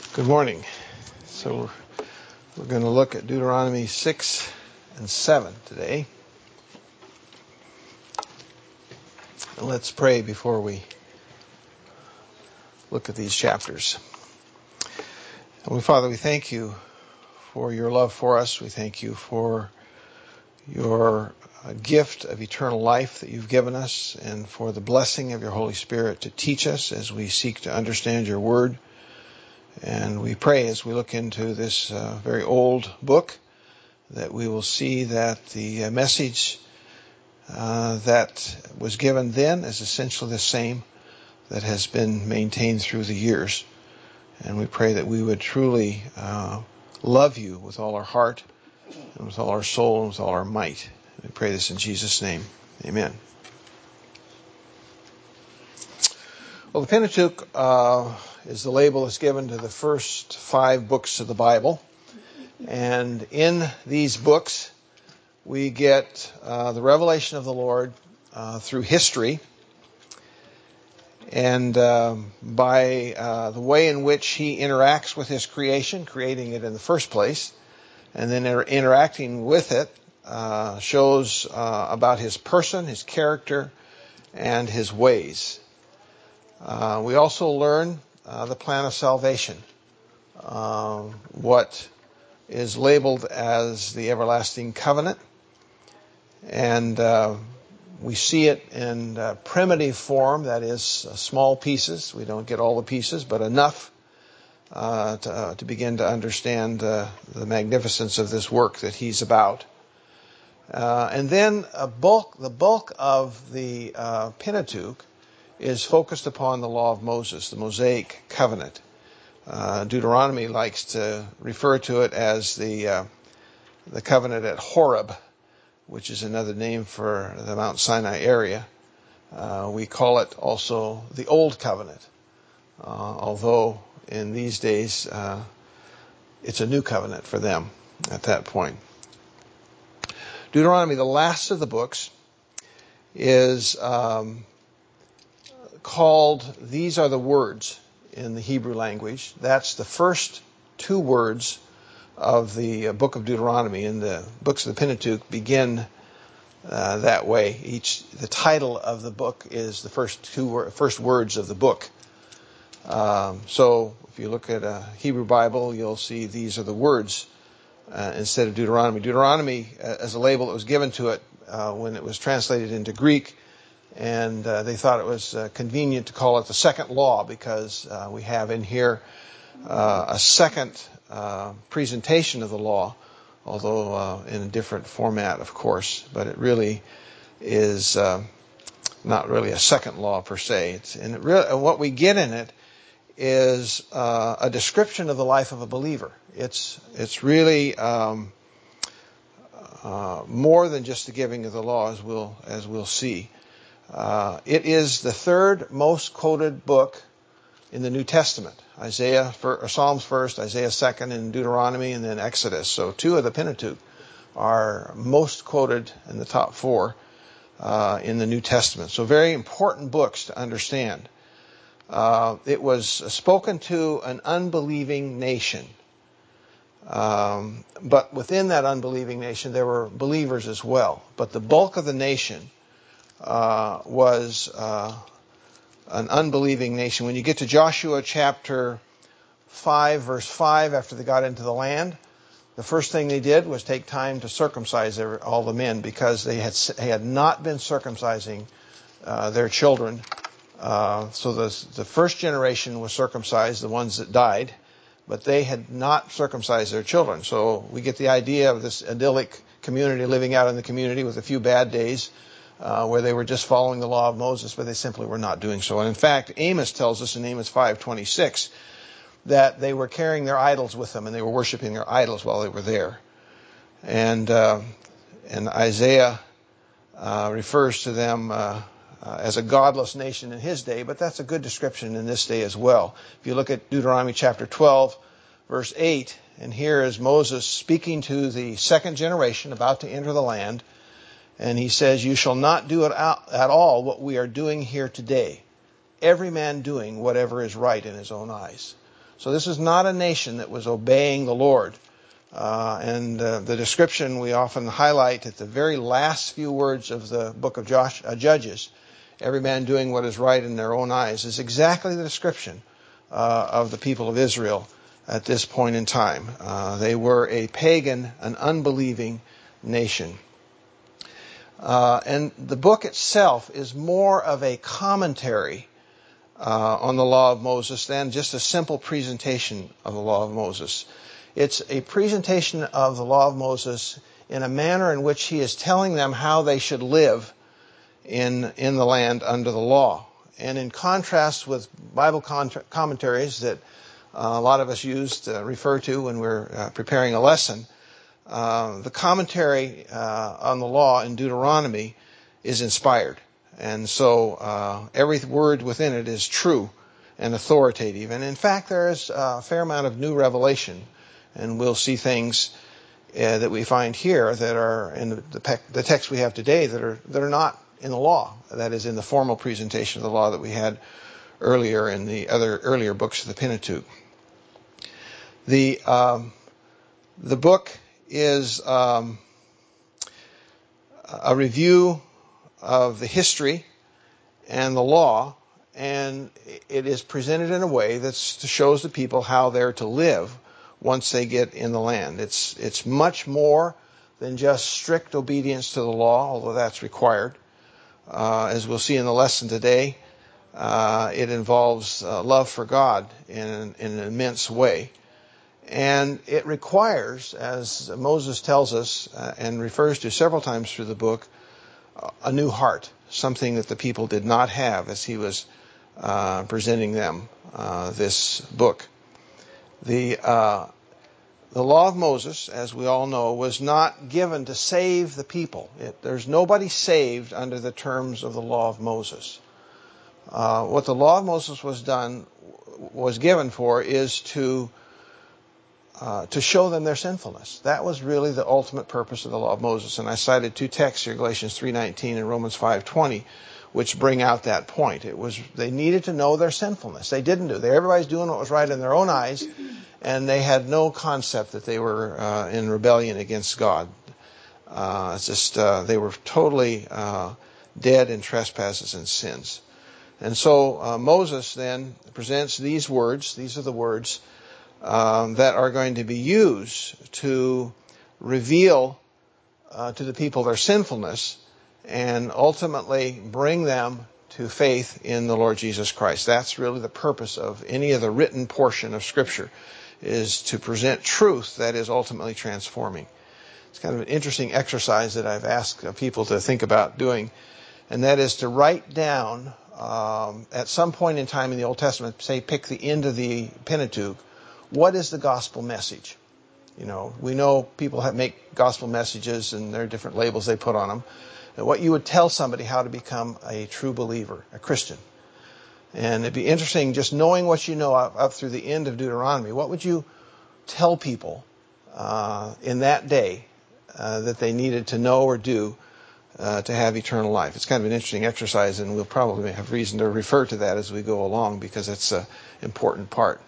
Good morning. So we're going to look at Deuteronomy 6 and 7 today. And let's pray before we look at these chapters. Heavenly Father, we thank you for your love for us. We thank you for your gift of eternal life that you've given us and for the blessing of your Holy Spirit to teach us as we seek to understand your word. And we pray as we look into this very old book that we will see that the message that was given then is essentially the same that has been maintained through the years. And we pray that we would truly love you with all our heart and with all our soul and with all our might. We pray this in Jesus' name. Amen. Well, the Pentateuch is the label that's given to the first 5 books of the Bible. And in these books, we get the revelation of the Lord through history and by the way in which he interacts with his creation, creating it in the first place, and then interacting with it shows about his person, his character, and his ways. We also learn the plan of salvation, what is labeled as the everlasting covenant, and we see it in primitive form, that is small pieces. We don't get all the pieces, but enough to begin to understand the magnificence of this work that he's about. And then the bulk of the Pentateuch is focused upon the law of Moses, the Mosaic covenant. Deuteronomy likes to refer to it as the covenant at Horeb, which is another name for the Mount Sinai area. We call it also the Old Covenant, although in these days it's a new covenant for them at that point. Deuteronomy, the last of the books, is called "These Are the Words" in the Hebrew language. That's the first 2 words of the book of Deuteronomy, and the books of the Pentateuch begin that way. The title of the book is the first words of the book. So if you look at a Hebrew Bible, you'll see "These are the words" instead of Deuteronomy. Deuteronomy, as a label that was given to it when it was translated into Greek, and they thought it was convenient to call it the second law because we have in here a second presentation of the law, although in a different format, of course. But it really is not really a second law per se. And what we get in it is a description of the life of a believer. It's really more than just the giving of the law, as we'll see. It is the third most quoted book in the New Testament. Psalms first, Isaiah second, and Deuteronomy, and then Exodus. So 2 of the Pentateuch are most quoted in the top 4 in the New Testament. So very important books to understand. It was spoken to an unbelieving nation. But within that unbelieving nation, there were believers as well. But the bulk of the nation was an unbelieving nation. When you get to Joshua chapter 5, verse 5, after they got into the land, the first thing they did was take time to circumcise all the men because they had not been circumcising their children. So the first generation was circumcised, the ones that died, but they had not circumcised their children. So we get the idea of this idyllic community living out in the community with a few bad days, where they were just following the law of Moses, but they simply were not doing so. And in fact, Amos tells us in Amos 5:26 that they were carrying their idols with them and they were worshiping their idols while they were there. And Isaiah refers to them as a godless nation in his day, but that's a good description in this day as well. If you look at Deuteronomy chapter 12, verse 8, and here is Moses speaking to the second generation about to enter the land. And he says, "You shall not do it at all what we are doing here today, every man doing whatever is right in his own eyes." So this is not a nation that was obeying the Lord. The description we often highlight at the very last few words of the book of Judges, every man doing what is right in their own eyes, is exactly the description of the people of Israel at this point in time. They were a pagan, an unbelieving nation. And the book itself is more of a commentary on the law of Moses than just a simple presentation of the law of Moses. It's a presentation of the law of Moses in a manner in which he is telling them how they should live in the land under the law. And in contrast with Bible commentaries that a lot of us refer to when we're preparing a lesson, the commentary on the law in Deuteronomy is inspired. And so every word within it is true and authoritative. And in fact, there is a fair amount of new revelation. And we'll see things that we find here that are in the text we have today that are not in the law. That is in the formal presentation of the law that we had earlier in the earlier books of the Pentateuch. The book is a review of the history and the law, and it is presented in a way that shows the people how they're to live once they get in the land. It's much more than just strict obedience to the law, although that's required. As we'll see in the lesson today, it involves love for God in an immense way. And it requires, as Moses tells us and refers to several times through the book, a new heart, something that the people did not have as he was presenting them this book. The law of Moses, as we all know, was not given to save the people. There's nobody saved under the terms of the law of Moses. What the law of Moses was given for is to show them their sinfulness. That was really the ultimate purpose of the law of Moses. And I cited two texts here, Galatians 3:19 and Romans 5:20, which bring out that point. They needed to know their sinfulness. They didn't do it. Everybody's doing what was right in their own eyes, and they had no concept that they were in rebellion against God. It's just they were totally dead in trespasses and sins. And so Moses then presents these words. These are the words that are going to be used to reveal to the people their sinfulness and ultimately bring them to faith in the Lord Jesus Christ. That's really the purpose of any of the written portion of Scripture, is to present truth that is ultimately transforming. It's kind of an interesting exercise that I've asked people to think about doing, and that is to write down at some point in time in the Old Testament, say pick the end of the Pentateuch, what is the gospel message? You know, we know people make gospel messages and there are different labels they put on them. And what you would tell somebody how to become a true believer, a Christian. And it'd be interesting just knowing what you know up through the end of Deuteronomy. What would you tell people in that day that they needed to know or do to have eternal life? It's kind of an interesting exercise, and we'll probably have reason to refer to that as we go along because it's an important part.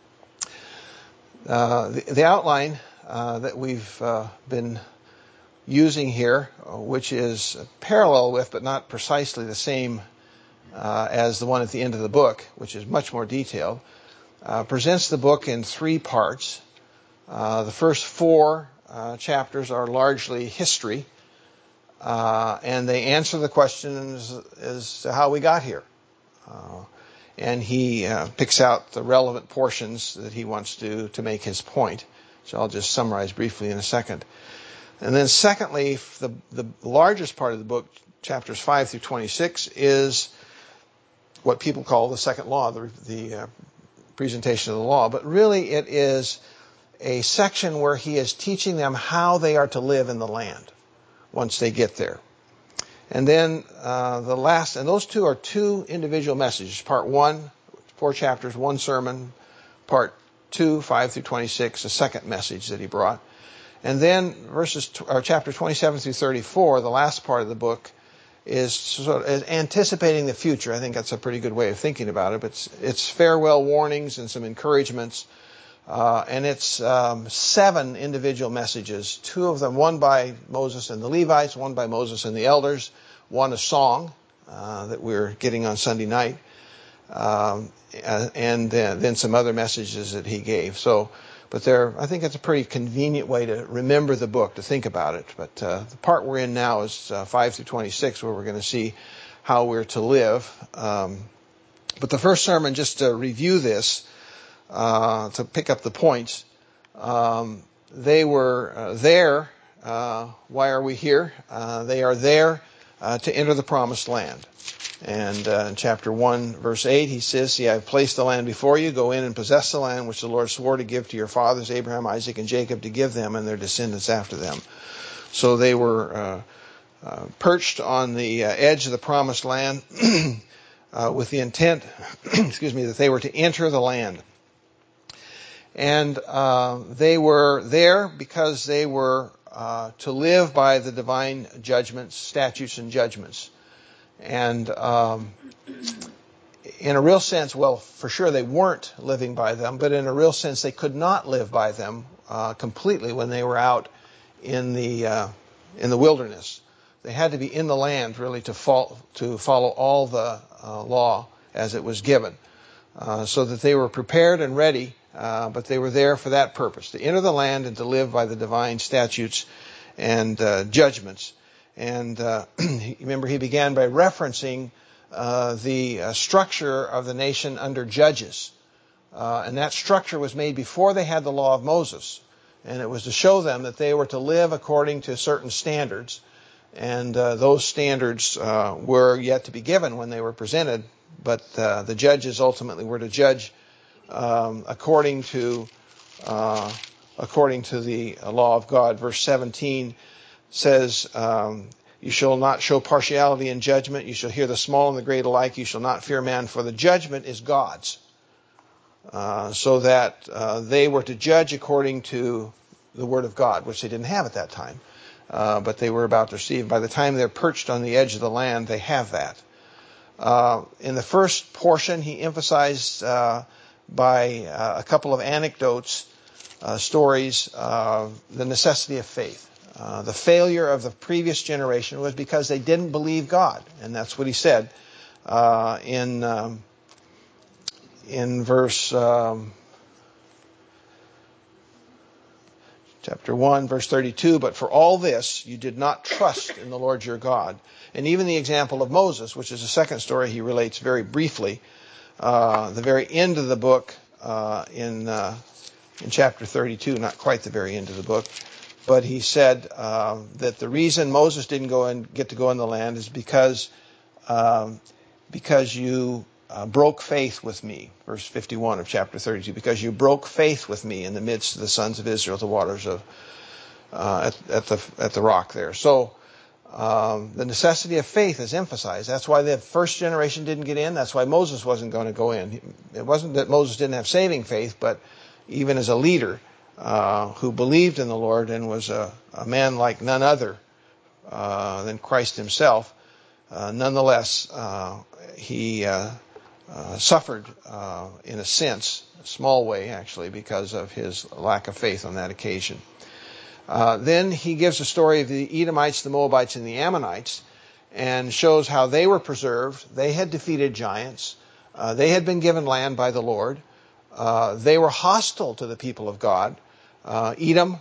The outline that we've been using here, which is parallel with but not precisely the same as the one at the end of the book, which is much more detailed, presents the book in three parts. The first four chapters are largely history, and they answer the questions as to how we got here. And he picks out the relevant portions that he wants to make his point, which I'll just summarize briefly in a second. And then secondly, the largest part of the book, chapters 5 through 26, is what people call the second law, the presentation of the law. But really it is a section where he is teaching them how they are to live in the land once they get there. And then the last, and those two are two individual messages. Part 1, 4 chapters, 1 sermon. Part 2, 5 through 26, a second message that he brought. And then chapter 27 through 34, the last part of the book, is sort of anticipating the future. I think that's a pretty good way of thinking about it. But it's farewell warnings and some encouragements. And it's 7 individual messages, 2 of them, one by Moses and the Levites, one by Moses and the elders, one a song that we're getting on Sunday night, and then some other messages that he gave. But I think it's a pretty convenient way to remember the book, to think about it. But the part we're in now is 5 through 26, where we're going to see how we're to live. But the first sermon, just to review this, to pick up the points, they were there. Why are we here? They are there to enter the promised land. And in chapter 1, verse 8, he says, "See, I have placed the land before you. Go in and possess the land which the Lord swore to give to your fathers, Abraham, Isaac, and Jacob, to give them and their descendants after them." So they were perched on the edge of the promised land with the intent, that they were to enter the land. And they were there because they were to live by the divine judgments, statutes and judgments. And in a real sense, well, for sure they weren't living by them, but in a real sense they could not live by them completely when they were out in the wilderness. They had to be in the land really to follow all the law as it was given, so that they were prepared and ready. But they were there for that purpose, to enter the land and to live by the divine statutes and judgments. And remember, he began by referencing the structure of the nation under judges. And that structure was made before they had the law of Moses. And it was to show them that they were to live according to certain standards. And those standards were yet to be given when they were presented. But the judges ultimately were to judge according to the law of God. Verse 17 says, "You shall not show partiality in judgment. You shall hear the small and the great alike. You shall not fear man, for the judgment is God's." So that they were to judge according to the word of God, which they didn't have at that time, but they were about to receive. By the time they're perched on the edge of the land, they have that. In the first portion, he emphasized by a couple of anecdotes, stories, the necessity of faith. The failure of the previous generation was because they didn't believe God, and that's what he said in verse chapter 1, verse 32. "But for all this you did not trust in the Lord your God." And even the example of Moses, which is the second story he relates very briefly, the very end of the book, in chapter 32, not quite the very end of the book, but he said that the reason Moses didn't get to go in the land is because you broke faith with me. Verse 51 of chapter 32, "Because you broke faith with me in the midst of the sons of Israel, the waters of at the rock there." So the necessity of faith is emphasized. That's why the first generation didn't get in. That's why Moses wasn't going to go in. It wasn't that Moses didn't have saving faith, but even as a leader who believed in the Lord and was a man like none other than Christ himself, nonetheless, he suffered in a sense, a small way actually, because of his lack of faith on that occasion. Then he gives a story of the Edomites, the Moabites, and the Ammonites, and shows how they were preserved. They had defeated giants. They had been given land by the Lord. They were hostile to the people of God. Edom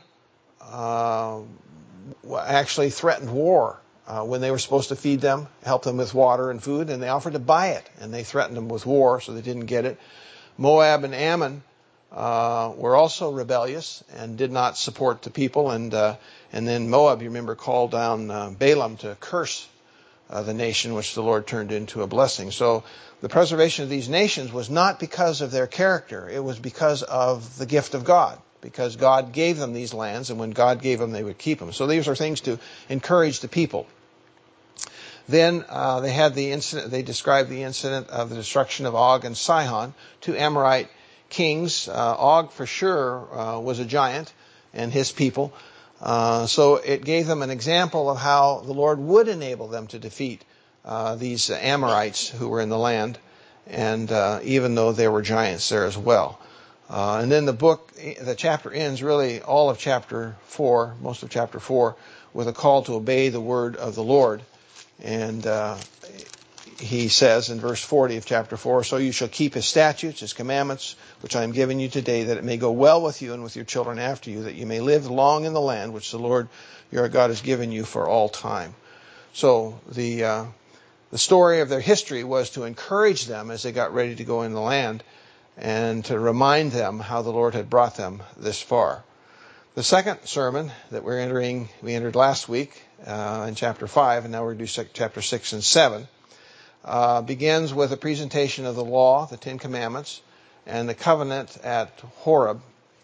actually threatened war when they were supposed to feed them, help them with water and food, and they offered to buy it, and they threatened them with war, so they didn't get it. Moab and Ammon were also rebellious and did not support the people, and then Moab, you remember, called down Balaam to curse the nation, which the Lord turned into a blessing. So the preservation of these nations was not because of their character. It was because of the gift of God, because God gave them these lands, and when God gave them, they would keep them. So these are things to encourage the people. Then they had the incident. They described the incident of the destruction of Og and Sihon, 2 Amorite kings. Og, for sure, was a giant, and his people. So it gave them an example of how the Lord would enable them to defeat these Amorites who were in the land, and even though there were giants there as well. And then the chapter ends, really all of chapter 4, most of chapter 4, with a call to obey the word of the Lord. And he says in verse 40 of chapter 4, "So you shall keep his statutes, his commandments, which I am giving you today, that it may go well with you and with your children after you, that you may live long in the land which the Lord your God has given you for all time." So the story of their history was to encourage them as they got ready to go in the land, and to remind them how the Lord had brought them this far. The second sermon that we entered last week in chapter 5, and now we're going to do chapter 6 and 7, begins with a presentation of the law, the Ten Commandments, and the covenant at Horeb.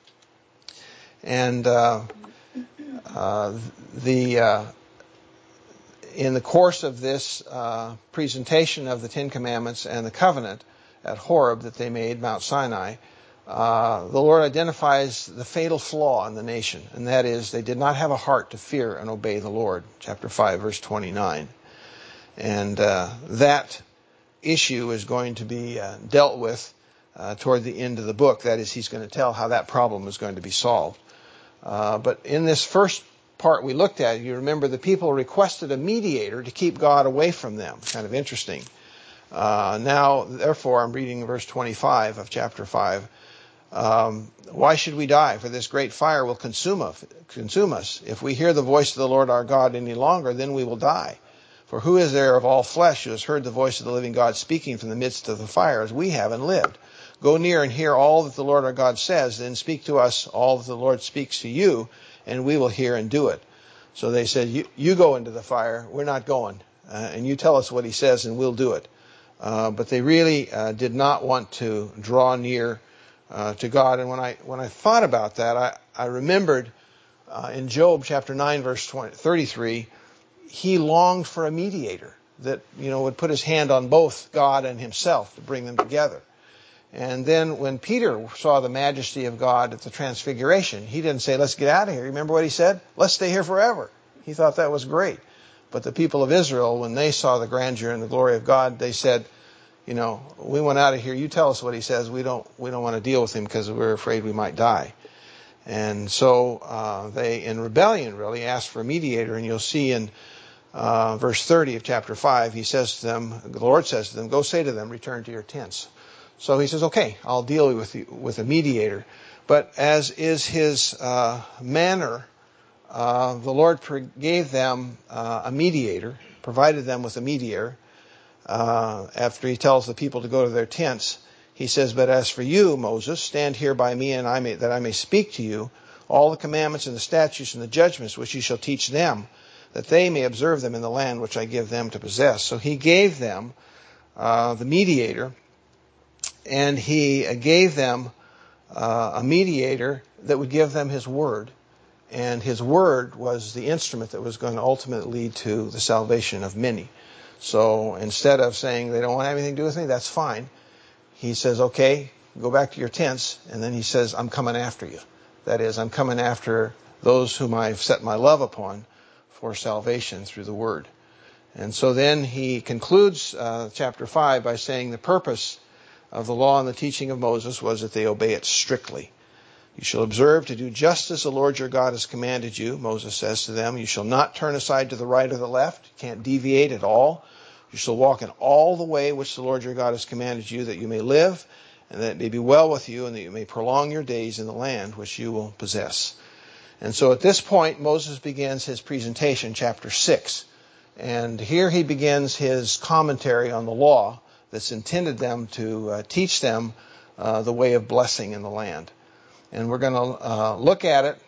And in the course of this presentation of the Ten Commandments and the covenant at Horeb that they made, Mount Sinai, the Lord identifies the fatal flaw in the nation, and that is they did not have a heart to fear and obey the Lord. Chapter 5, verse 29. And that issue is going to be dealt with toward the end of the book. That is, he's going to tell how that problem is going to be solved. But in this first part we looked at, you remember the people requested a mediator to keep God away from them. Kind of interesting. Now, therefore, I'm reading verse 25 of chapter 5. Why should we die? For this great fire will consume us. If we hear the voice of the Lord our God any longer, then we will die. For who is there of all flesh who has heard the voice of the living God speaking from the midst of the fire, as we have and lived? Go near and hear all that the Lord our God says, then speak to us all that the Lord speaks to you, and we will hear and do it. So they said, you go into the fire, we're not going. And you tell us what he says and we'll do it. But they really did not want to draw near to God. And when I thought about that, I remembered in Job chapter 9, verse 33, he longed for a mediator that would put his hand on both God and himself to bring them together. And then when Peter saw the majesty of God at the transfiguration, he didn't say, let's get out of here. Remember what he said? Let's stay here forever. He thought that was great. But the people of Israel, when they saw the grandeur and the glory of God, they said, we went out of here. You tell us what he says. We don't want to deal with him because we're afraid we might die. And so they, in rebellion, really asked for a mediator. And you'll see in verse 30 of chapter 5, the Lord says to them, go say to them, return to your tents. So he says, okay, I'll deal with a mediator. But as is his manner, the Lord gave them a mediator, provided them with a mediator. After he tells the people to go to their tents, he says, but as for you, Moses, stand here by me, and that I may speak to you all the commandments and the statutes and the judgments which you shall teach them, that they may observe them in the land which I give them to possess. So he gave them the mediator, and he gave them a mediator that would give them his word. And his word was the instrument that was going to ultimately lead to the salvation of many. So instead of saying they don't want anything to do with me, that's fine. He says, okay, go back to your tents. And then he says, I'm coming after you. That is, I'm coming after those whom I've set my love upon for salvation through the word. And so then he concludes chapter 5 by saying the purpose of the law and the teaching of Moses was that they obey it strictly. You shall observe to do just as the Lord your God has commanded you, Moses says to them. You shall not turn aside to the right or the left. You can't deviate at all. You shall walk in all the way which the Lord your God has commanded you, that you may live, and that it may be well with you, and that you may prolong your days in the land which you will possess. And so at this point, Moses begins his presentation, chapter 6. And here he begins his commentary on the law that's intended them to teach them the way of blessing in the land. And we're going to look at it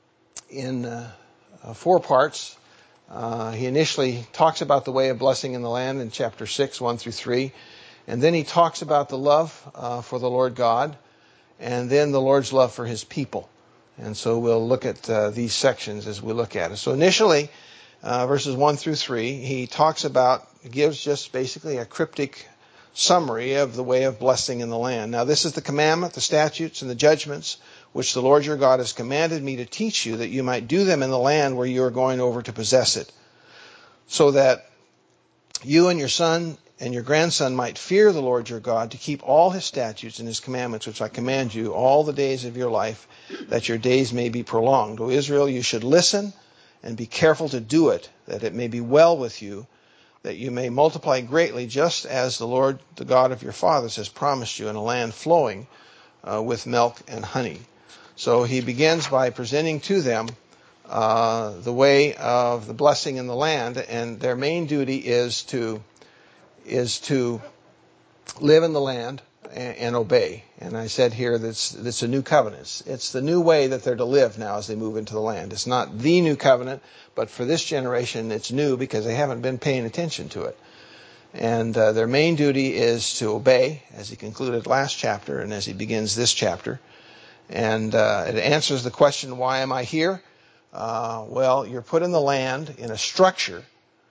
in 4 parts. He initially talks about the way of blessing in the land in chapter 6, 1 through 3. And then he talks about the love for the Lord God, and then the Lord's love for his people. And so we'll look at these sections as we look at it. So initially, verses 1 through 3, he gives just basically a cryptic summary of the way of blessing in the land. Now this is the commandment, the statutes, and the judgments which the Lord your God has commanded me to teach you, that you might do them in the land where you are going over to possess it, so that you and your son and your grandson might fear the Lord your God, to keep all his statutes and his commandments, which I command you all the days of your life, that your days may be prolonged. O Israel, you should listen and be careful to do it, that it may be well with you, that you may multiply greatly, just as the Lord, the God of your fathers, has promised you, in a land flowing with milk and honey. So he begins by presenting to them the way of the blessing in the land, and their main duty is to live in the land and obey. And I said here that it's a new covenant. It's the new way that they're to live now as they move into the land. It's not the new covenant, but for this generation it's new because they haven't been paying attention to it. And their main duty is to obey, as he concluded last chapter and as he begins this chapter. And it answers the question, why am I here? Well, you're put in the land in a structure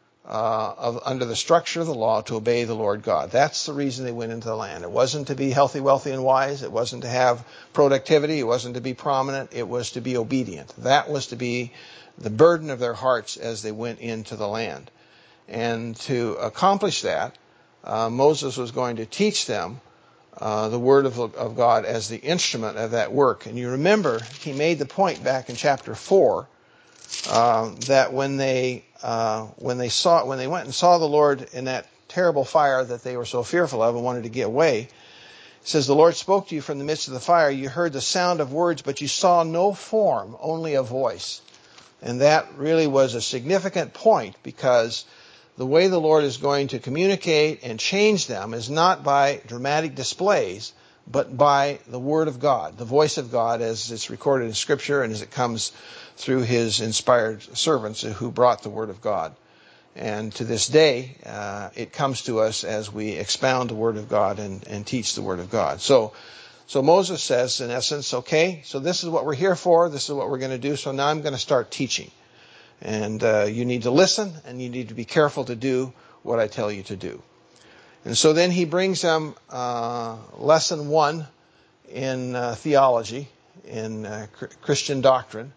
under the structure of the law to obey the Lord God. That's the reason they went into the land. It wasn't to be healthy, wealthy, and wise. It wasn't to have productivity. It wasn't to be prominent. It was to be obedient. That was to be the burden of their hearts as they went into the land. And to accomplish that, Moses was going to teach them the Word of God as the instrument of that work. And you remember, he made the point back in chapter 4 that when they went and saw the Lord in that terrible fire that they were so fearful of and wanted to get away, it says, the Lord spoke to you from the midst of the fire. You heard the sound of words, but you saw no form, only a voice. And that really was a significant point, because the way the Lord is going to communicate and change them is not by dramatic displays, but by the Word of God, the voice of God as it's recorded in Scripture and as it comes through his inspired servants who brought the Word of God. And to this day, it comes to us as we expound the Word of God and teach the Word of God. So Moses says, in essence, okay, so this is what we're here for, this is what we're going to do, so now I'm going to start teaching. And you need to listen, and you need to be careful to do what I tell you to do. And so then he brings them lesson 1 in theology, in Christian doctrine,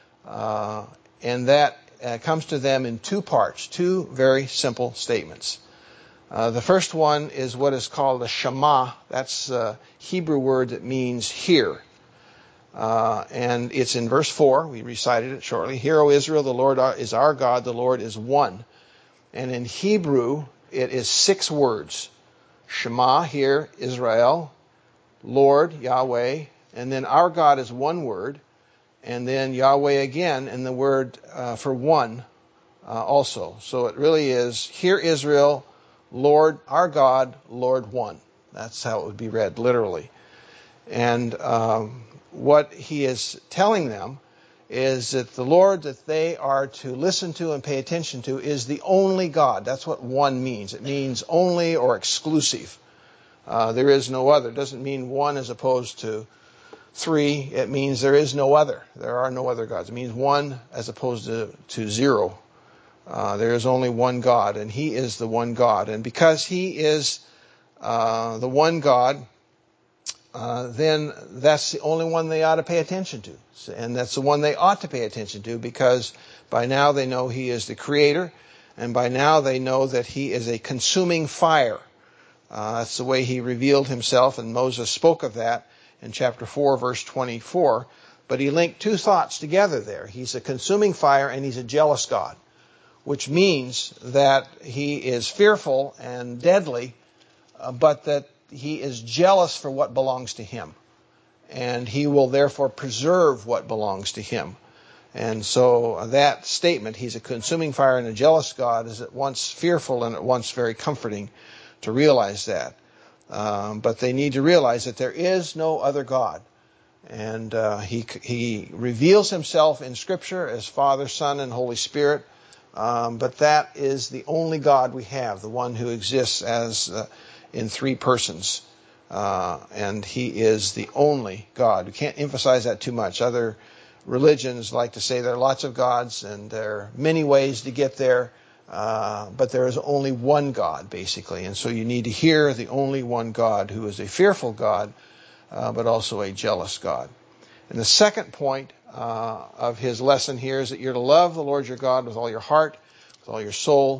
and that comes to them in 2 parts, 2 very simple statements. The first one is what is called a Shema. That's a Hebrew word that means hear. And it's in verse 4. We recited it shortly. Hear, O Israel, the Lord is our God, the Lord is one. And in Hebrew, it is 6 words. Shema, hear, Israel, Lord, Yahweh, and then our God is 1 word, and then Yahweh again, and the word for one also. So it really is, hear Israel, Lord, our God, Lord one. That's how it would be read, literally. And what he is telling them is that the Lord that they are to listen to and pay attention to is the only God. That's what one means. It means only or exclusive. There is no other. It doesn't mean one as opposed to 3. It means there is no other. There are no other gods. It means one as opposed to 0. There is only one God, and he is the one God. And because he is the one God, then that's the only one they ought to pay attention to. And that's the one they ought to pay attention to, because by now they know he is the creator, and by now they know that he is a consuming fire. That's the way he revealed himself, and Moses spoke of that in chapter 4, verse 24. But he linked 2 thoughts together there. He's a consuming fire and he's a jealous God, which means that he is fearful and deadly, but that he is jealous for what belongs to him. And he will therefore preserve what belongs to him. And so that statement, he's a consuming fire and a jealous God, is at once fearful and at once very comforting to realize that. But they need to realize that there is no other God. And he reveals himself in Scripture as Father, Son, and Holy Spirit. But that is the only God we have, the one who exists as in 3 persons. And he is the only God. We can't emphasize that too much. Other religions like to say there are lots of gods and there are many ways to get there, but there is only one God, basically. And so you need to hear the only one God, who is a fearful God, but also a jealous God. And the second point of his lesson here is that you're to love the Lord your God with all your heart, with all your soul,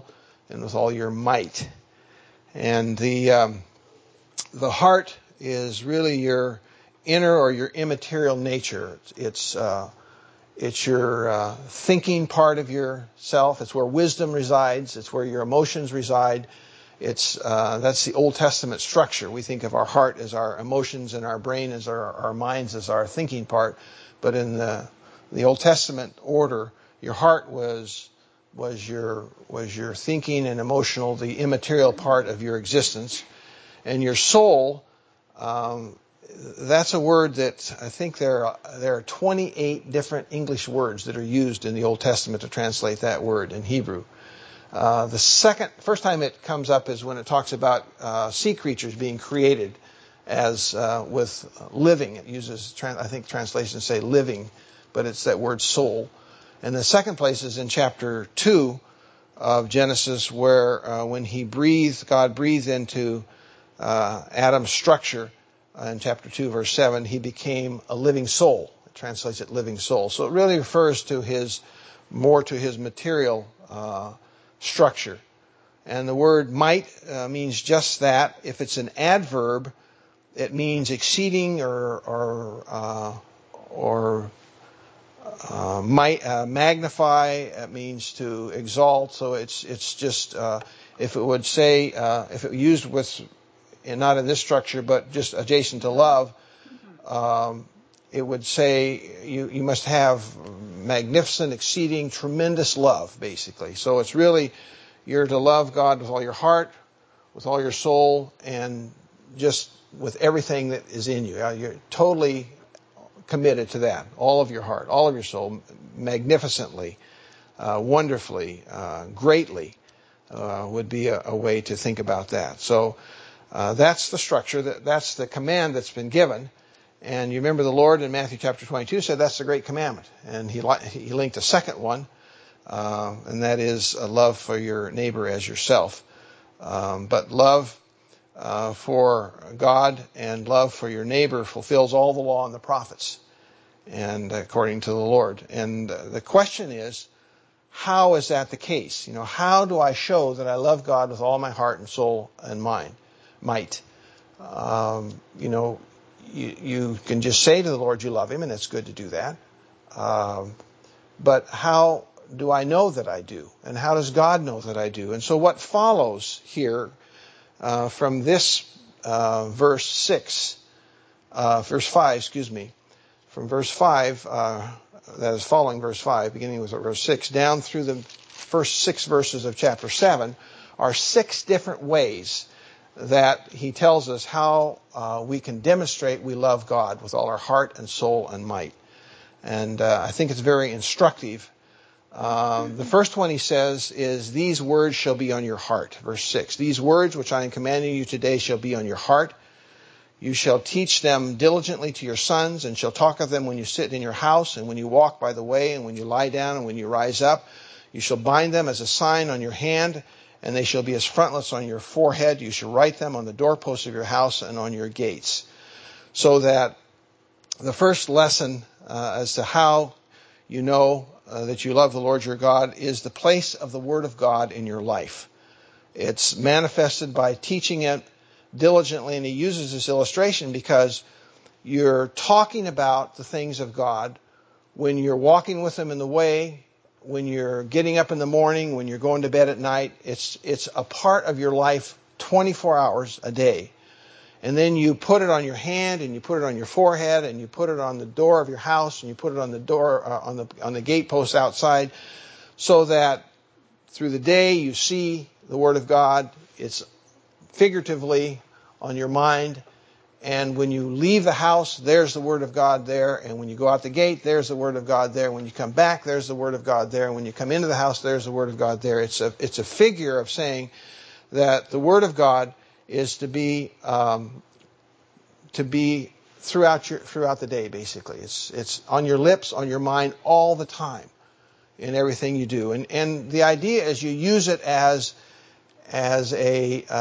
and with all your might. And the heart is really your inner or your immaterial nature. It's your thinking part of yourself. It's where wisdom resides. It's where your emotions reside. That's the Old Testament structure. We think of our heart as our emotions and our brain as our minds as our thinking part. But in the Old Testament order, your heart was your thinking and emotional, the immaterial part of your existence. And your soul, that's a word that I think there are 28 different English words that are used in the Old Testament to translate that word in Hebrew. The first time it comes up is when it talks about sea creatures being created as with living. It uses, I think translations say living, but it's that word soul. And the second place is in chapter 2 of Genesis, where when God breathed into Adam's structure, in chapter 2, verse 7, he became a living soul. It translates it living soul. So it really refers to more to his material structure. And the word might means just that. If it's an adverb, it means exceeding or magnify. It means to exalt. So it's just if it used with, and not in this structure, but just adjacent to love, it would say you must have magnificent, exceeding, tremendous love, basically. So it's really, you're to love God with all your heart, with all your soul, and just with everything that is in you. You're totally committed to that. All of your heart, all of your soul, magnificently, wonderfully, greatly, would be a way to think about that. So that's the structure, that's the command that's been given. And you remember the Lord in Matthew chapter 22 said that's the great commandment. And he linked a second one, and that is a love for your neighbor as yourself. But love for God and love for your neighbor fulfills all the law and the prophets, and according to the Lord. And the question is, how is that the case? How do I show that I love God with all my heart and soul and might? You can just say to the Lord you love Him, and it's good to do that. But how do I know that I do? And how does God know that I do? And so what follows here from this verse 5, from verse 5, that is following verse 5, beginning with verse 6, down through the first 6 verses of chapter 7, are 6 different ways that he tells us how we can demonstrate we love God with all our heart and soul and might. And I think it's very instructive. The first one he says is, these words shall be on your heart. Verse 6, these words which I am commanding you today shall be on your heart. You shall teach them diligently to your sons, and shall talk of them when you sit in your house, and when you walk by the way, and when you lie down, and when you rise up. You shall bind them as a sign on your hand, and they shall be as frontlets on your forehead. You shall write them on the doorposts of your house and on your gates. So that the first lesson as to how you know that you love the Lord your God is the place of the Word of God in your life. It's manifested by teaching it diligently, and he uses this illustration because you're talking about the things of God when you're walking with Him in the way, when you're getting up in the morning, when you're going to bed at night. It's a part of your life 24 hours a day. And then you put it on your hand, and you put it on your forehead, and you put it on the door of your house, and you put it on the door on the gatepost outside, so that through the day you see the Word of God. It's figuratively on your mind, and when you leave the house, there's the Word of God there, and when you go out the gate, there's the Word of God there. When you come back, there's the Word of God there, and when you come into the house, there's the Word of God there. It's a figure of saying that the Word of God is to be throughout the day, basically. It's on your lips, on your mind all the time in everything you do. And the idea is you use it as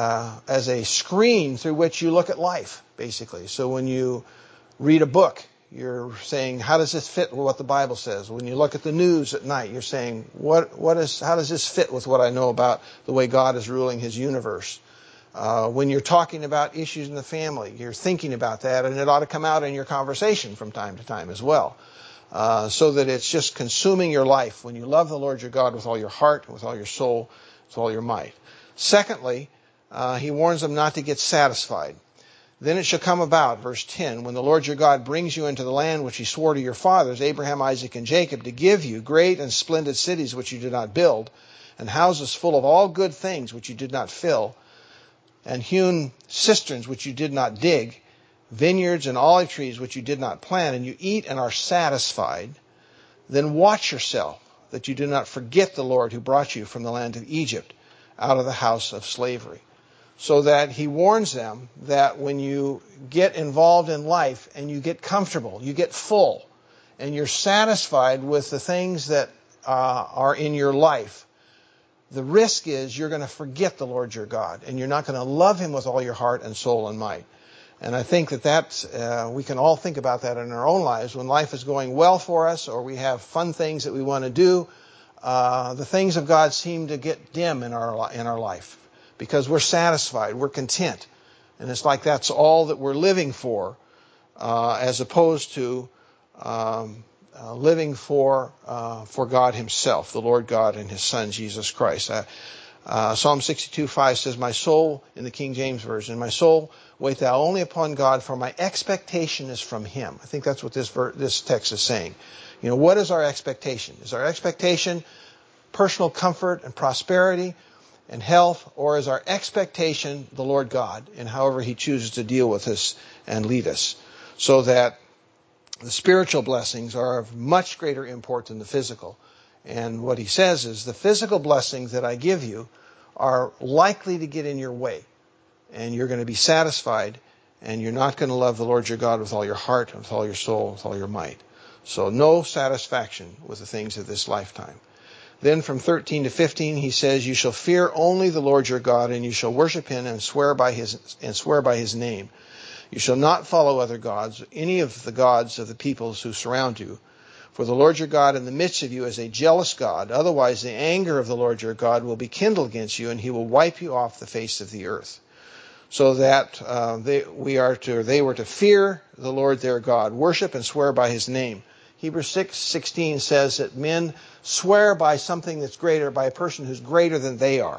a screen through which you look at life, basically. So when you read a book, you're saying, how does this fit with what the Bible says? When you look at the news at night, you're saying, how does this fit with what I know about the way God is ruling his universe? When you're talking about issues in the family, you're thinking about that, and it ought to come out in your conversation from time to time as well. So that it's just consuming your life when you love the Lord your God with all your heart, with all your soul, with all your might. Secondly, he warns them not to get satisfied. Then it shall come about, verse 10, when the Lord your God brings you into the land which he swore to your fathers, Abraham, Isaac, and Jacob, to give you great and splendid cities which you did not build, and houses full of all good things which you did not fill, and hewn cisterns which you did not dig, vineyards and olive trees which you did not plant, and you eat and are satisfied, then watch yourself that you do not forget the Lord who brought you from the land of Egypt out of the house of slavery. So that he warns them that when you get involved in life and you get comfortable, you get full, and you're satisfied with the things that are in your life, the risk is you're going to forget the Lord your God, and you're not going to love him with all your heart and soul and might. And I think that we can all think about that in our own lives. When life is going well for us, or we have fun things that we want to do, the things of God seem to get dim in our life. Because we're satisfied, we're content. And it's like that's all that we're living for, as opposed to living for God himself, the Lord God and his Son, Jesus Christ. Psalm 62:5 says, my soul, in the King James Version, my soul, wait thou only upon God, for my expectation is from him. I think that's what this text is saying. You know, what is our expectation? Is our expectation personal comfort and prosperity and health, or is our expectation the Lord God and however he chooses to deal with us and lead us? So that the spiritual blessings are of much greater import than the physical. And what he says is the physical blessings that I give you are likely to get in your way. And you're going to be satisfied, and you're not going to love the Lord your God with all your heart, with all your soul, with all your might. So no satisfaction with the things of this lifetime. Then from 13 to 15, he says, you shall fear only the Lord your God, and you shall worship him and swear by his name. You shall not follow other gods, any of the gods of the peoples who surround you. For the Lord your God in the midst of you is a jealous God. Otherwise the anger of the Lord your God will be kindled against you, and he will wipe you off the face of the earth. So that they were to fear the Lord their God, worship and swear by his name. Hebrews 6:16 says that men swear by something that's greater, by a person who's greater than they are.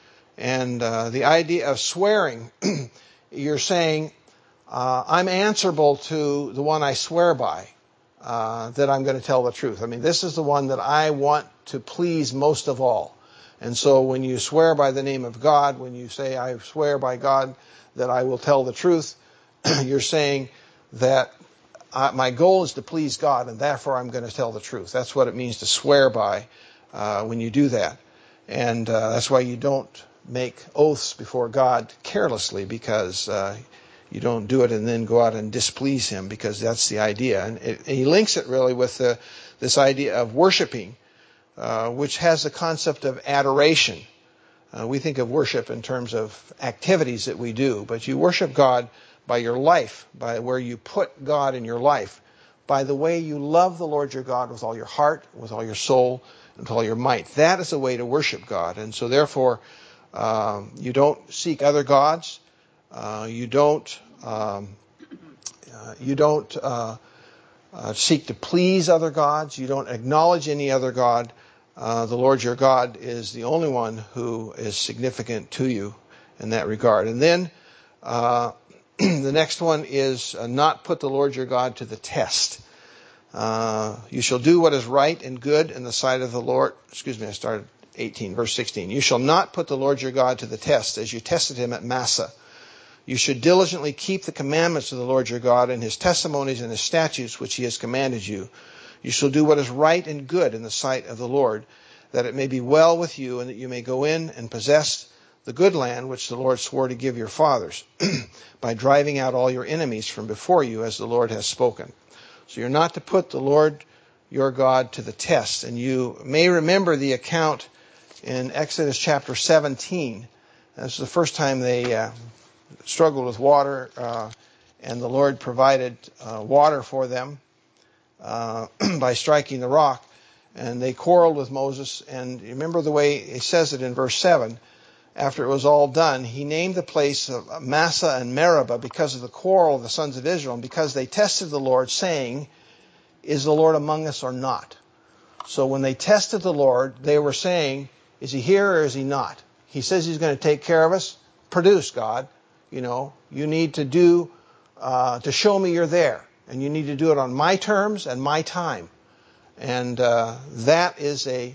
And the idea of swearing, you're saying, I'm answerable to the one I swear by, that I'm going to tell the truth. I mean, this is the one that I want to please most of all. And so when you swear by the name of God, when you say, I swear by God that I will tell the truth, you're saying that my goal is to please God, and therefore I'm going to tell the truth. That's what it means to swear by when you do that. And that's why you don't make oaths before God carelessly, because you don't do it and then go out and displease him, because that's the idea. And he links it really with this idea of worshiping, which has the concept of adoration. We think of worship in terms of activities that we do, but you worship God by your life, by where you put God in your life, by the way you love the Lord your God with all your heart, with all your soul, and with all your might. That is a way to worship God. And so therefore, you don't seek other gods. You don't seek to please other gods. You don't acknowledge any other god. The Lord your God is the only one who is significant to you in that regard. And then the next one is not put the Lord your God to the test. You shall do what is right and good in the sight of the Lord. I started 18, verse 16. You shall not put the Lord your God to the test, as you tested him at Massah. You should diligently keep the commandments of the Lord your God and his testimonies and his statutes which he has commanded you. You shall do what is right and good in the sight of the Lord, that it may be well with you, and that you may go in and possess the good land which the Lord swore to give your fathers, by driving out all your enemies from before you, as the Lord has spoken. So you're not to put the Lord your God to the test. And you may remember the account in Exodus chapter 17. This is the first time they struggled with water and the Lord provided water for them by striking the rock. And they quarreled with Moses. And remember the way it says it in verse 7. After it was all done, he named the place of Massah and Meribah because of the quarrel of the sons of Israel, and because they tested the Lord, saying, "Is the Lord among us or not?" So when they tested the Lord, they were saying, "Is he here or is he not? He says he's going to take care of us. Produce, God. You need to do to show me you're there, and you need to do it on my terms and my time." And that is a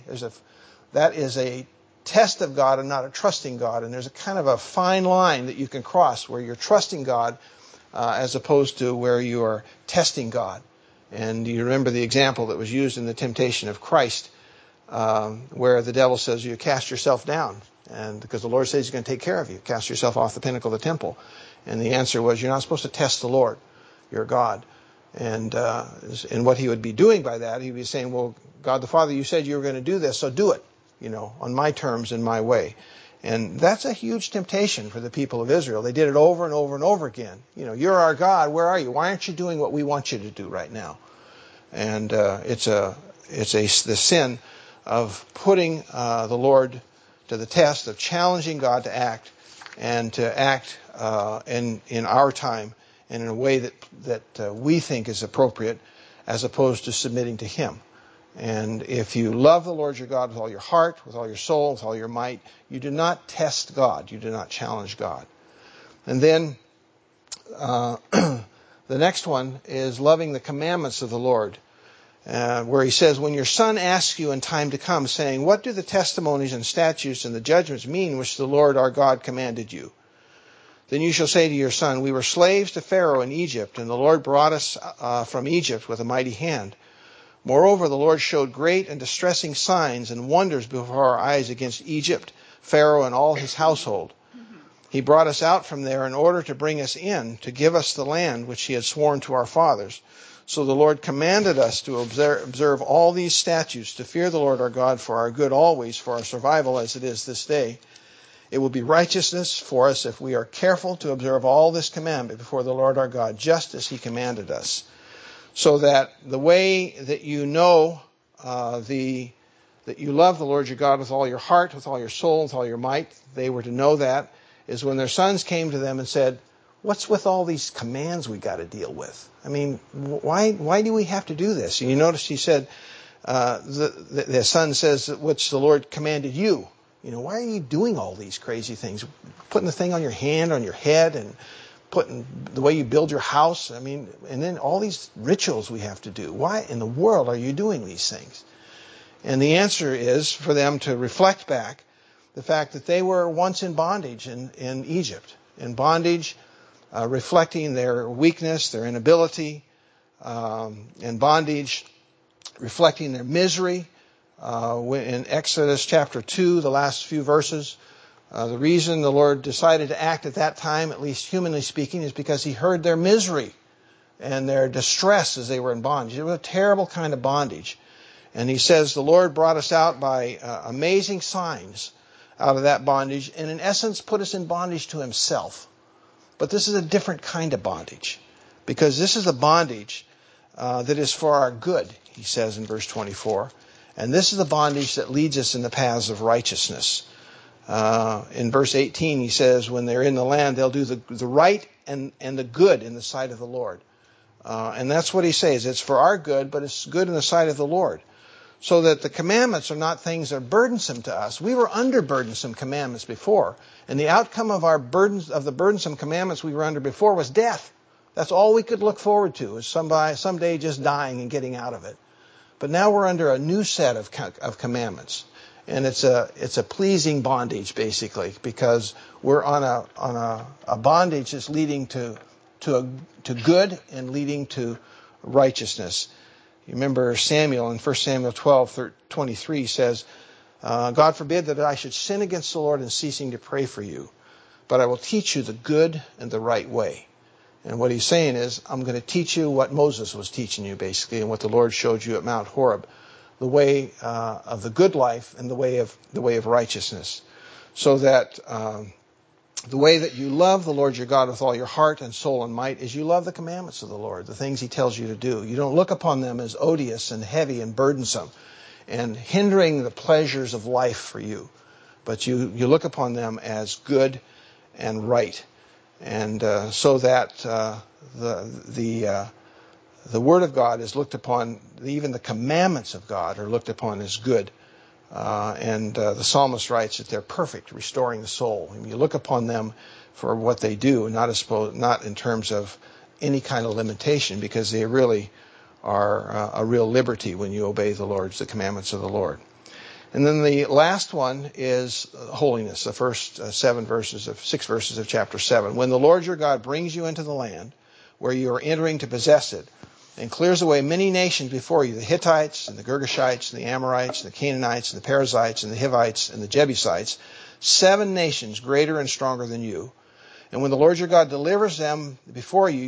test of God and not a trusting God. And there's a kind of a fine line that you can cross where you're trusting God as opposed to where you are testing God. And you remember the example that was used in the temptation of Christ, where the devil says, "You cast yourself down," and because the Lord says he's going to take care of you, cast yourself off the pinnacle of the temple. And the answer was, you're not supposed to test the Lord, your God. And what he would be doing by that, he would be saying, "Well, God the Father, you said you were going to do this, so do it, on my terms and my way." And that's a huge temptation for the people of Israel. They did it over and over and over again. "You're our God. Where are you? Why aren't you doing what we want you to do right now?" And it's the sin of putting the Lord to the test, of challenging God to act, and to act in our time and in a way that we think is appropriate, as opposed to submitting to him. And if you love the Lord your God with all your heart, with all your soul, with all your might, you do not test God. You do not challenge God. And then the next one is loving the commandments of the Lord, where he says, "When your son asks you in time to come, saying, 'What do the testimonies and statutes and the judgments mean which the Lord our God commanded you?' Then you shall say to your son, 'We were slaves to Pharaoh in Egypt, and the Lord brought us from Egypt with a mighty hand. Moreover, the Lord showed great and distressing signs and wonders before our eyes against Egypt, Pharaoh and all his household. He brought us out from there in order to bring us in, to give us the land which he had sworn to our fathers. So the Lord commanded us to observe all these statutes, to fear the Lord our God for our good always, for our survival as it is this day. It will be righteousness for us if we are careful to observe all this commandment before the Lord our God, just as he commanded us.'" So that the way that that you love the Lord your God with all your heart, with all your soul, with all your might, they were to know that, is when their sons came to them and said, "What's with all these commands we got to deal with? I mean, why do we have to do this?" And you notice he said, the son says, "Which the Lord commanded you." Why are you doing all these crazy things? Putting the thing on your hand, on your head, and putting the way you build your house. And then all these rituals we have to do. Why in the world are you doing these things? And the answer is for them to reflect back the fact that they were once in bondage in Egypt. In bondage, reflecting their weakness, their inability. In bondage, reflecting their misery. In Exodus chapter 2, the last few verses, the reason the Lord decided to act at that time, at least humanly speaking, is because he heard their misery and their distress as they were in bondage. It was a terrible kind of bondage. And he says the Lord brought us out by amazing signs out of that bondage, and in essence put us in bondage to himself. But this is a different kind of bondage, because this is a bondage that is for our good, he says in verse 24. And this is the bondage that leads us in the paths of righteousness. In verse 18, he says, when they're in the land, they'll do the right and the good in the sight of the Lord. And that's what he says. It's for our good, but it's good in the sight of the Lord. So that the commandments are not things that are burdensome to us. We were under burdensome commandments before. And the outcome of the burdensome commandments we were under before was death. That's all we could look forward to, is someday just dying and getting out of it. But now we're under a new set of commandments. And it's a pleasing bondage, basically, because we're on a bondage that's leading to good and leading to righteousness. You remember Samuel in 1 Samuel 12:23 says, God forbid that I should sin against the Lord in ceasing to pray for you, but I will teach you the good and the right way. And what he's saying is, I'm going to teach you what Moses was teaching you, basically, and what the Lord showed you at Mount Horeb, the way of the good life and the way of righteousness, so that The way that you love the Lord your God with all your heart and soul and might is you love the commandments of the Lord, the things he tells you to do. You don't look upon them as odious and heavy and burdensome and hindering the pleasures of life for you, but you look upon them as good and right. And so that the Word of God is looked upon, even the commandments of God are looked upon as good. And the psalmist writes that they're perfect, restoring the soul. And you look upon them for what they do, not in terms of any kind of limitation, because they really are a real liberty when you obey the commandments of the Lord. And then the last one is holiness, the first 6 verses of chapter 7. When the Lord your God brings you into the land where you are entering to possess it, and clears away many nations before you, the Hittites and the Girgashites and the Amorites and the Canaanites and the Perizzites and the Hivites and the Jebusites, 7 nations greater and stronger than you. And when the Lord your God delivers them before you,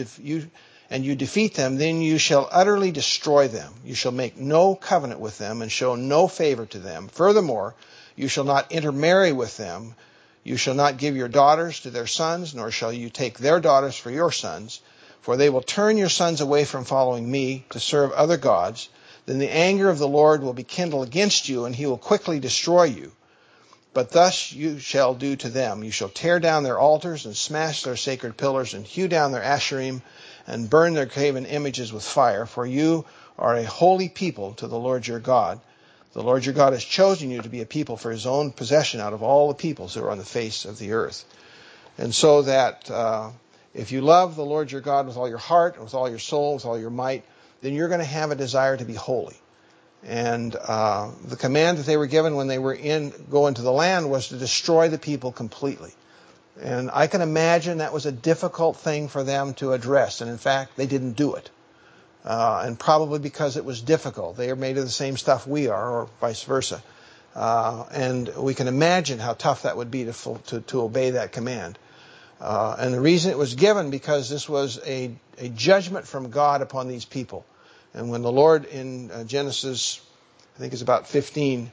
you defeat them, then you shall utterly destroy them. You shall make no covenant with them and show no favor to them. Furthermore, you shall not intermarry with them. You shall not give your daughters to their sons, nor shall you take their daughters for your sons. For they will turn your sons away from following me to serve other gods. Then the anger of the Lord will be kindled against you, and he will quickly destroy you. But thus you shall do to them. You shall tear down their altars and smash their sacred pillars and hew down their asherim and burn their graven images with fire. For you are a holy people to the Lord your God. The Lord your God has chosen you to be a people for his own possession out of all the peoples who are on the face of the earth. And so that if you love the Lord your God with all your heart, with all your soul, with all your might, then you're going to have a desire to be holy. And the command that they were given when they were go into the land was to destroy the people completely. And I can imagine that was a difficult thing for them to address. And in fact, they didn't do it. And probably because it was difficult. They are made of the same stuff we are, or vice versa. And we can imagine how tough that would be to obey that command. And the reason it was given, because this was a judgment from God upon these people. And when the Lord in Genesis, I think it's about 15,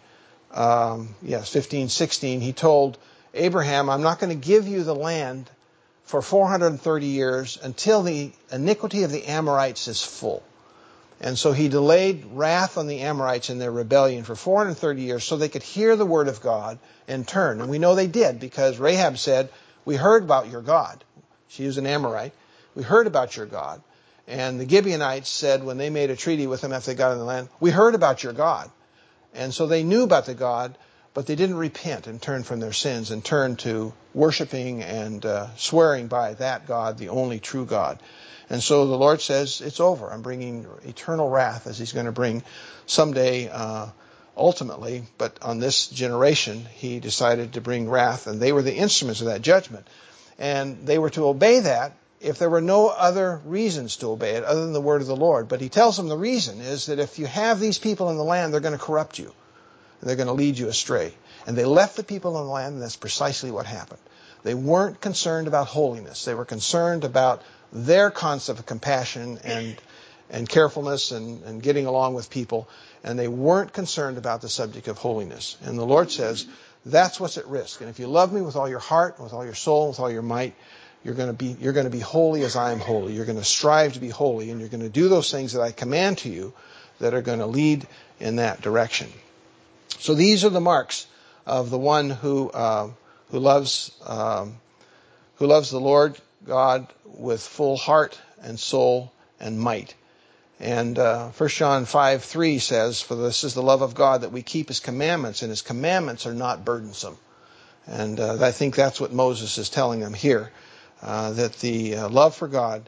16, he told Abraham, I'm not going to give you the land for 430 years until the iniquity of the Amorites is full. And so he delayed wrath on the Amorites in their rebellion for 430 years so they could hear the word of God and turn. And we know they did, because Rahab said, we heard about your God. She was an Amorite. We heard about your God. And the Gibeonites said, when they made a treaty with him after they got in the land, we heard about your God. And so they knew about the God, but they didn't repent and turn from their sins and turn to worshiping and swearing by that God, the only true God. And so the Lord says, it's over. I'm bringing eternal wrath, as he's going to bring someday ultimately. But on this generation, he decided to bring wrath, and they were the instruments of that judgment. And they were to obey that if there were no other reasons to obey it other than the word of the Lord. But he tells them the reason is that if you have these people in the land, they're going to corrupt you. They're going to lead you astray. And they left the people in the land, and that's precisely what happened. They weren't concerned about holiness. They were concerned about their concept of compassion and carefulness and getting along with people. And they weren't concerned about the subject of holiness. And the Lord says, that's what's at risk. And if you love me with all your heart, with all your soul, with all your might, you're going to be holy as I am holy. You're going to strive to be holy, and you're going to do those things that I command to you that are going to lead in that direction. So these are the marks of the one who loves the Lord God with full heart and soul and might. And 1 John 5:3 says, for this is the love of God, that we keep his commandments, and his commandments are not burdensome. And I think that's what Moses is telling them here, that the love for God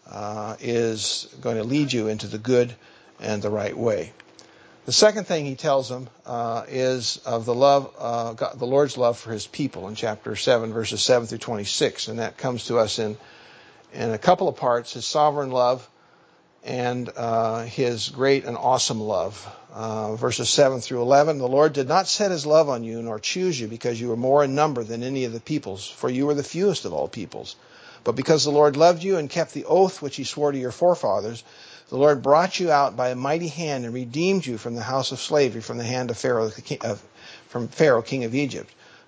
is going to lead you into the good and the right way. The second thing he tells them is of the love, the Lord's love for his people in chapter 7, verses 7 through 26. And that comes to us in a couple of parts, his sovereign love and his great and awesome love. Verses 7 through 11, the Lord did not set his love on you nor choose you because you were more in number than any of the peoples, for you were the fewest of all peoples. But because the Lord loved you and kept the oath which he swore to your forefathers, the Lord brought you out by a mighty hand and redeemed you from the house of slavery, from the hand of Pharaoh, king of Egypt.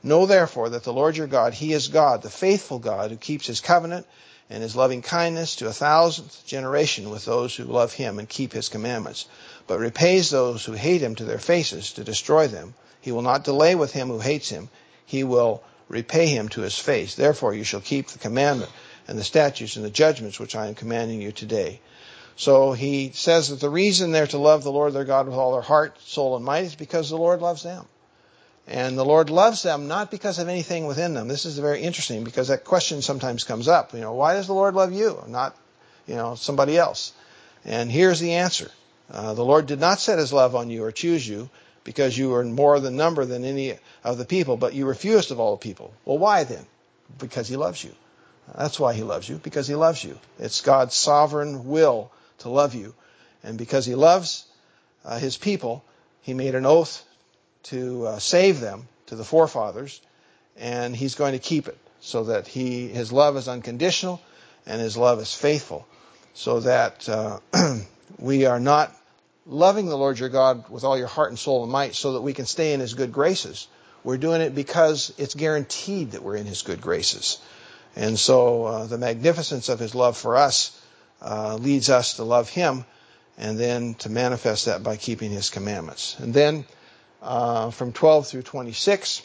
Know therefore that the Lord your God, He is God, the faithful God, who keeps His covenant and His loving kindness to 1,000th generation with those who love Him and keep His commandments, but repays those who hate Him to their faces to destroy them. He will not delay with him who hates Him. He will repay him to his face. Therefore you shall keep the commandment and the statutes and the judgments which I am commanding you today. So he says that the reason they're to love the Lord their God with all their heart, soul, and might is because the Lord loves them. And the Lord loves them not because of anything within them. This is very interesting because that question sometimes comes up. Why does the Lord love you, not, somebody else? And here's the answer. The Lord did not set His love on you or choose you because you were more than number than any of the people, but you refused of all the people. Well, why then? Because He loves you. That's why He loves you, because He loves you. It's God's sovereign will to love you. And because He loves His people, He made an oath to save them to the forefathers, and He's going to keep it so that His love is unconditional and His love is faithful, so that we are not loving the Lord your God with all your heart and soul and might so that we can stay in His good graces. We're doing it because it's guaranteed that we're in His good graces. And so the magnificence of His love for us leads us to love Him and then to manifest that by keeping His commandments. And then from 12 through 26,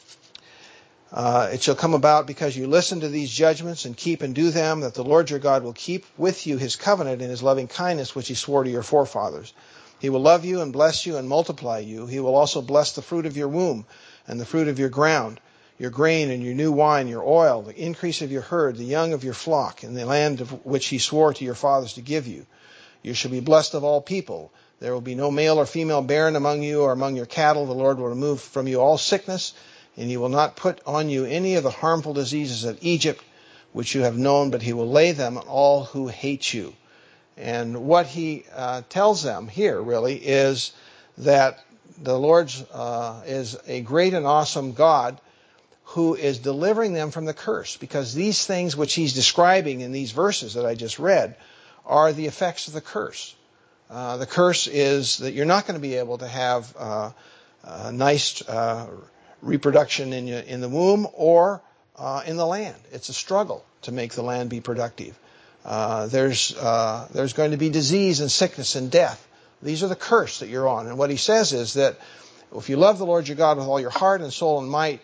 it shall come about because you listen to these judgments and keep and do them, that the Lord your God will keep with you His covenant and His loving kindness which He swore to your forefathers. He will love you and bless you and multiply you. He will also bless the fruit of your womb and the fruit of your ground, your grain and your new wine, your oil, the increase of your herd, the young of your flock, in the land of which He swore to your fathers to give you. You shall be blessed of all people. There will be no male or female barren among you or among your cattle. The Lord will remove from you all sickness, and He will not put on you any of the harmful diseases of Egypt, which you have known, but He will lay them on all who hate you. And what He tells them here really is that the Lord is a great and awesome God who is delivering them from the curse, because these things which He's describing in these verses that I just read are the effects of the curse. The curse is that you're not going to be able to have a nice reproduction in the womb or in the land. It's a struggle to make the land be productive. There's going to be disease and sickness and death. These are the curse that you're on. And what He says is that if you love the Lord your God with all your heart and soul and might,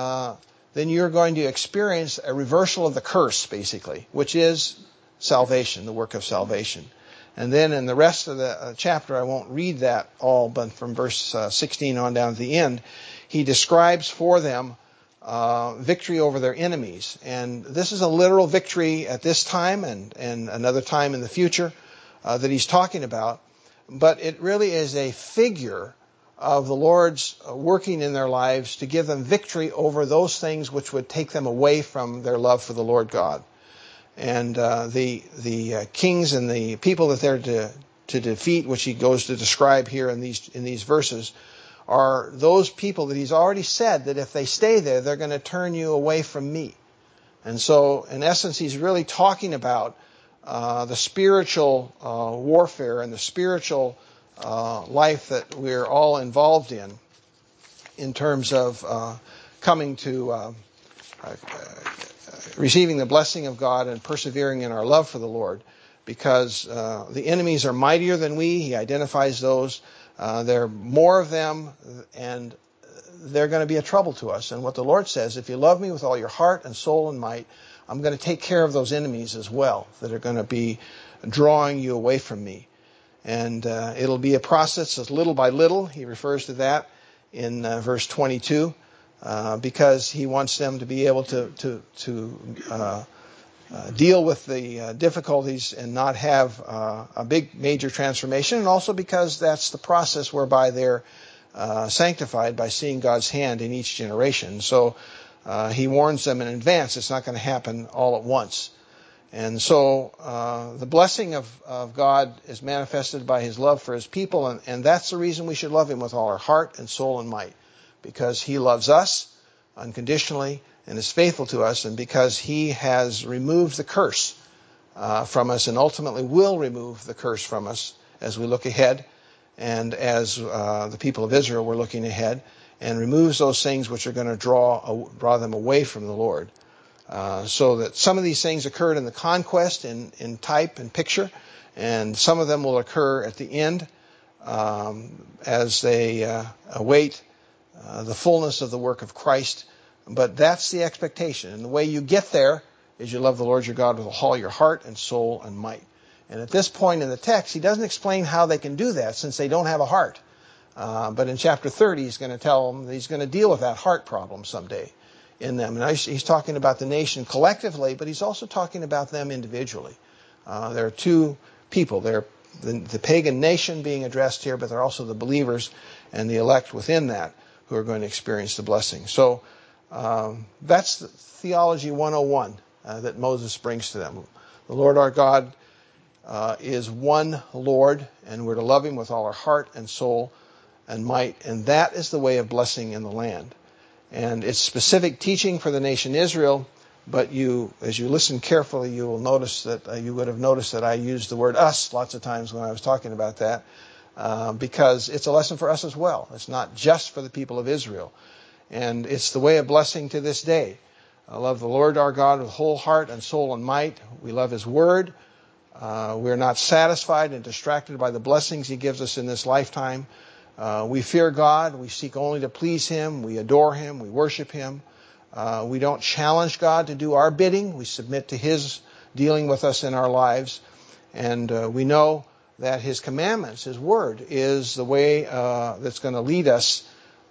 then you're going to experience a reversal of the curse, basically, which is salvation, the work of salvation. And then in the rest of the chapter, I won't read that all, but from verse 16 on down to the end, he describes for them victory over their enemies. And this is a literal victory at this time and another time in the future that he's talking about. But it really is a figure of the Lord's working in their lives to give them victory over those things which would take them away from their love for the Lord God. And the kings and the people that they're to defeat, which he goes to describe here in these verses, are those people that he's already said that if they stay there, they're going to turn you away from me. And so, in essence, he's really talking about the spiritual warfare and the spiritual life that we're all involved in terms of coming to receiving the blessing of God and persevering in our love for the Lord, because the enemies are mightier than we. He identifies those. There are more of them, and they're going to be a trouble to us. And what the Lord says, if you love me with all your heart and soul and might, I'm going to take care of those enemies as well that are going to be drawing you away from me. And it'll be a process of little by little. He refers to that in verse 22. Because he wants them to be able to deal with the difficulties and not have a big major transformation, and also because that's the process whereby they're sanctified by seeing God's hand in each generation. So he warns them in advance it's not going to happen all at once. And so the blessing of God is manifested by his love for his people, and that's the reason we should love him with all our heart and soul and might. Because he loves us unconditionally and is faithful to us, and because he has removed the curse from us and ultimately will remove the curse from us as we look ahead, and as the people of Israel were looking ahead. and removes those things which are going to draw them away from the Lord. So that some of these things occurred in the conquest in type and picture, and some of them will occur at the end as they await the fullness of the work of Christ. But that's the expectation. And the way you get there is you love the Lord your God with all your heart and soul and might. And at this point in the text, he doesn't explain how they can do that since they don't have a heart. But in chapter 30, he's going to tell them that he's going to deal with that heart problem someday in them. And he's talking about the nation collectively, but he's also talking about them individually. There are two people. They're the pagan nation being addressed here, but they're also the believers and the elect within that who are going to experience the blessing. So that's the Theology 101 that Moses brings to them. The Lord our God is one Lord, and we're to love him with all our heart and soul and might, and that is the way of blessing in the land. And it's specific teaching for the nation Israel, but as you listen carefully, you will notice that you would have noticed that I used the word us lots of times when I was talking about that, because it's a lesson for us as well. It's not just for the people of Israel. And it's the way of blessing to this day. I love the Lord our God with whole heart and soul and might. We love his word. We're not satisfied and distracted by the blessings he gives us in this lifetime. We fear God. We seek only to please him. We adore him. We worship him. We don't challenge God to do our bidding. We submit to his dealing with us in our lives. And we know that his commandments, his word, is the way that's going to lead us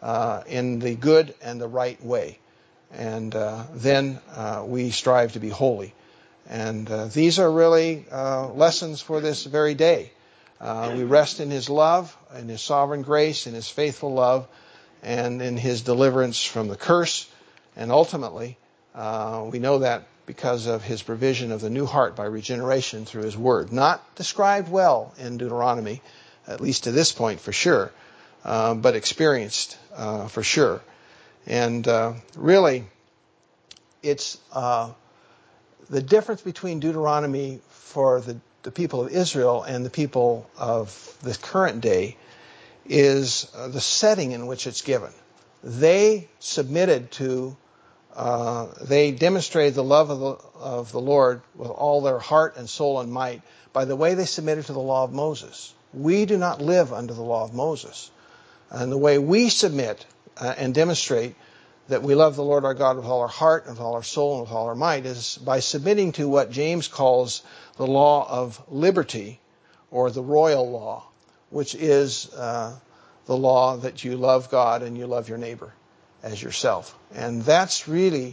in the good and the right way. And then we strive to be holy. And these are really lessons for this very day. We rest in his love, in his sovereign grace, in his faithful love, and in his deliverance from the curse. And ultimately, we know that because of his provision of the new heart by regeneration through his word. Not described well in Deuteronomy, at least to this point for sure, but experienced for sure. And really, it's the difference between Deuteronomy for the people of Israel and the people of the current day is the setting in which it's given. They submitted to, they demonstrated the love of the Lord with all their heart and soul and might by the way they submitted to the law of Moses. We do not live under the law of Moses. And the way we submit and demonstrate that we love the Lord our God with all our heart and with all our soul and with all our might is by submitting to what James calls the law of liberty, or the royal law, which is the law that you love God and you love your neighbor as yourself. And that's really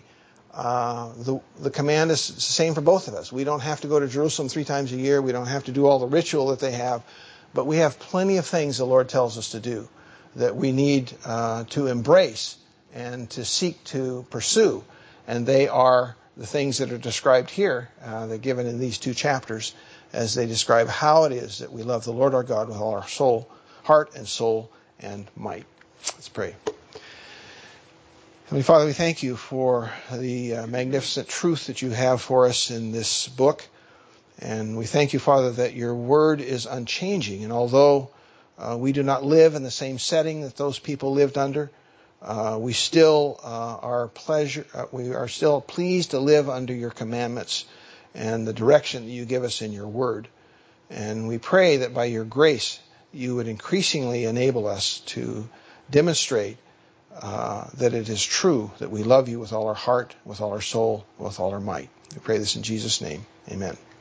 the command is the same for both of us. We don't have to go to Jerusalem 3 times a year. We don't have to do all the ritual that they have. But we have plenty of things the Lord tells us to do that we need to embrace and to seek to pursue. And they are the things that are described here. They're given in these 2 chapters as they describe how it is that we love the Lord our God with all our soul, heart and soul and might. Let's pray. Heavenly Father, we thank you for the magnificent truth that you have for us in this book. And we thank you, Father, that your word is unchanging. And although we do not live in the same setting that those people lived under, we still we are still pleased to live under your commandments and the direction that you give us in your word. And we pray that by your grace, you would increasingly enable us to demonstrate that it is true that we love you with all our heart, with all our soul, with all our might. We pray this in Jesus' name. Amen.